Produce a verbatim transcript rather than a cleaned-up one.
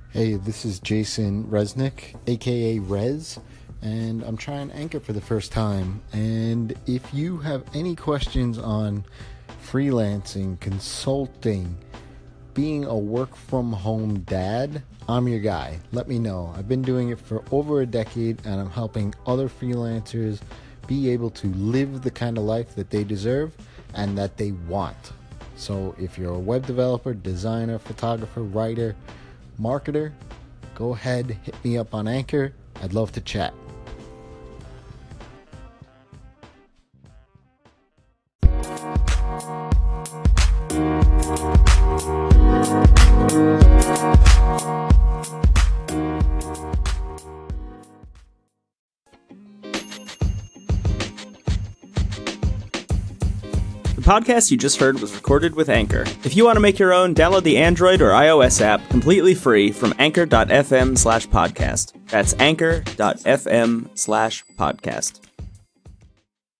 Hey, this is Jason Resnick, aka Rez, and I'm trying Anchor for the first time. And if you have any questions on freelancing, consulting, being a work from home dad, I'm your guy. Let me know. I've been doing it for over a decade, and I'm helping other freelancers be able to live the kind of life that they deserve and that they want. So if you're a web developer, designer, photographer, writer, marketer, go ahead, hit me up on Anchor. I'd love to chat. The podcast you just heard was recorded with Anchor. If you want to make your own, download the Android or iOS app completely free from anchor.fm slash podcast. That's anchor.fm slash podcast.